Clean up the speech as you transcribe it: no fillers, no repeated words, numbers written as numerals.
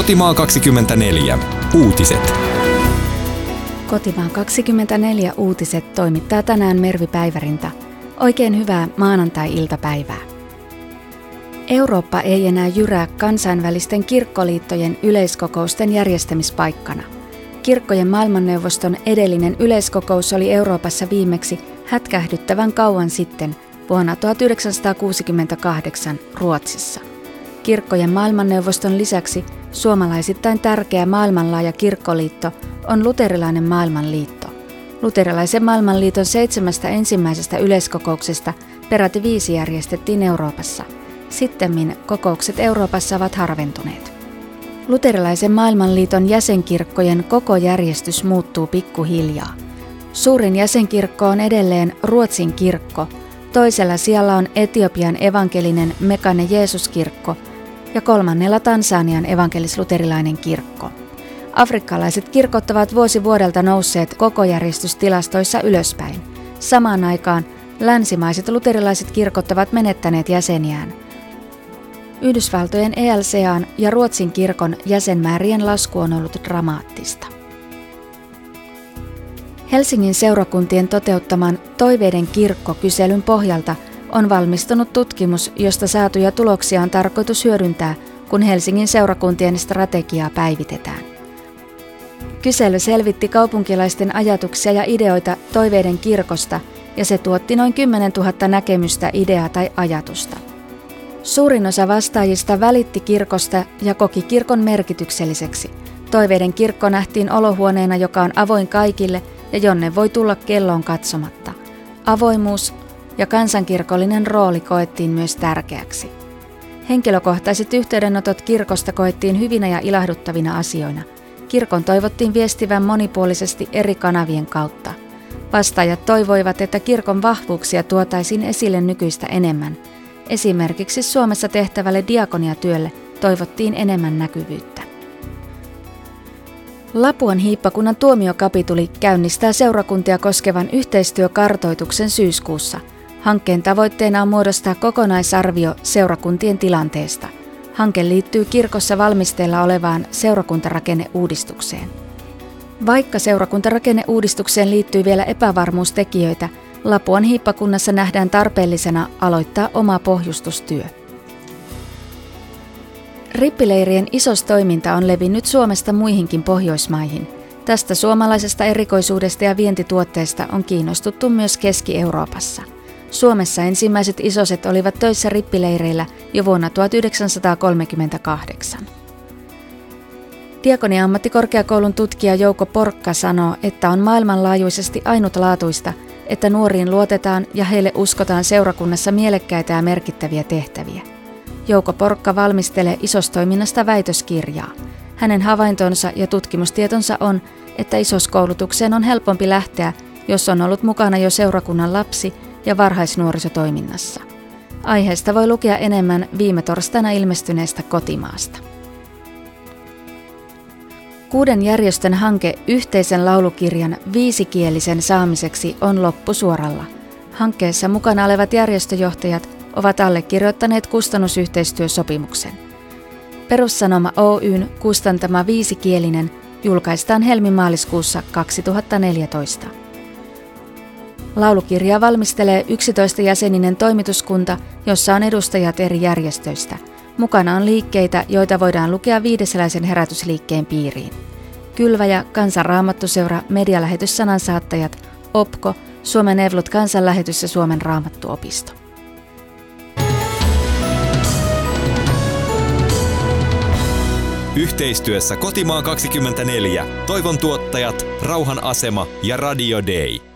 Kotimaa 24. Uutiset. Kotimaa 24 uutiset toimittaa tänään Mervi Päivärinta. Oikein hyvää maanantai-iltapäivää. Eurooppa ei enää jyrää kansainvälisten kirkkoliittojen yleiskokousten järjestämispaikkana. Kirkkojen maailmanneuvoston edellinen yleiskokous oli Euroopassa viimeksi hätkähdyttävän kauan sitten vuonna 1968 Ruotsissa. Kirkkojen maailmanneuvoston lisäksi suomalaisittain tärkeä maailmanlaaja kirkkoliitto on Luterilainen maailmanliitto. Luterilaisen maailmanliiton 7 ensimmäisestä yleiskokouksesta peräti 5 järjestettiin Euroopassa. Sittemmin kokoukset Euroopassa ovat harventuneet. Luterilaisen maailmanliiton jäsenkirkkojen koko järjestys muuttuu pikkuhiljaa. Suurin jäsenkirkko on edelleen Ruotsin kirkko, toisella sijalla on Etiopian evankelinen Mekane Jeesuskirkko ja 3. Tansanian evankelis-luterilainen kirkko. Afrikkalaiset kirkot ovat vuosi vuodelta nousseet koko järjestystilastoissa ylöspäin. Samaan aikaan länsimaiset luterilaiset kirkot ovat menettäneet jäseniään. Yhdysvaltojen ELCA:n ja Ruotsin kirkon jäsenmäärien lasku on ollut dramaattista. Helsingin seurakuntien toteuttaman Toiveiden kirkko-kyselyn pohjalta on valmistunut tutkimus, josta saatuja tuloksia on tarkoitus hyödyntää, kun Helsingin seurakuntien strategiaa päivitetään. Kysely selvitti kaupunkilaisten ajatuksia ja ideoita Toiveiden kirkosta, ja se tuotti noin 10 000 näkemystä, ideaa tai ajatusta. Suurin osa vastaajista välitti kirkosta ja koki kirkon merkitykselliseksi. Toiveiden kirkko nähtiin olohuoneena, joka on avoin kaikille ja jonne voi tulla kelloon katsomatta. Avoimuus ja kansankirkollinen rooli koettiin myös tärkeäksi. Henkilökohtaiset yhteydenotot kirkosta koettiin hyvinä ja ilahduttavina asioina. Kirkon toivottiin viestivän monipuolisesti eri kanavien kautta. Vastaajat toivoivat, että kirkon vahvuuksia tuotaisiin esille nykyistä enemmän. Esimerkiksi Suomessa tehtävälle diakoniatyölle toivottiin enemmän näkyvyyttä. Lapuan hiippakunnan tuomiokapituli käynnistää seurakuntia koskevan yhteistyökartoituksen syyskuussa. Hankkeen tavoitteena on muodostaa kokonaisarvio seurakuntien tilanteesta. Hanke liittyy kirkossa valmisteilla olevaan seurakuntarakenneuudistukseen. Vaikka seurakuntarakenneuudistukseen liittyy vielä epävarmuustekijöitä, Lapuan hiippakunnassa nähdään tarpeellisena aloittaa oma pohjustustyö. Rippileirien isostoiminta on levinnyt Suomesta muihinkin Pohjoismaihin. Tästä suomalaisesta erikoisuudesta ja vientituotteesta on kiinnostuttu myös Keski-Euroopassa. Suomessa ensimmäiset isoset olivat töissä rippileireillä jo vuonna 1938. Diakonia-ammattikorkeakoulun tutkija Jouko Porkka sanoo, että on maailmanlaajuisesti ainutlaatuista, että nuoriin luotetaan ja heille uskotaan seurakunnassa mielekkäitä ja merkittäviä tehtäviä. Jouko Porkka valmistelee isostoiminnasta väitöskirjaa. Hänen havaintonsa ja tutkimustietonsa on, että isoskoulutukseen on helpompi lähteä, jos on ollut mukana jo seurakunnan lapsi- ja varhaisnuorisotoiminnassa. Aiheesta voi lukea enemmän viime torstaina ilmestyneestä Kotimaasta. 6 järjestön hanke yhteisen laulukirjan 5-kielisen saamiseksi on loppusuoralla. Hankkeessa mukana olevat järjestöjohtajat ovat allekirjoittaneet kustannusyhteistyösopimuksen. Perussanoma Oyn kustantama 5-kielinen julkaistaan helmimaaliskuussa 2014. Laulukirjaa valmistelee 11-jäseninen toimituskunta, jossa on edustajat eri järjestöistä. Mukana on liikkeitä, joita voidaan lukea Viideseläisen herätysliikkeen piiriin. Kylväjä, Kansanraamattuseura, Medialähetyssanansaattajat, OPKO, Suomen Evlut kansanlähetys ja Suomen Raamattuopisto. Yhteistyössä Kotimaa 24. Toivon tuottajat, Rauhan asema ja Radio Day.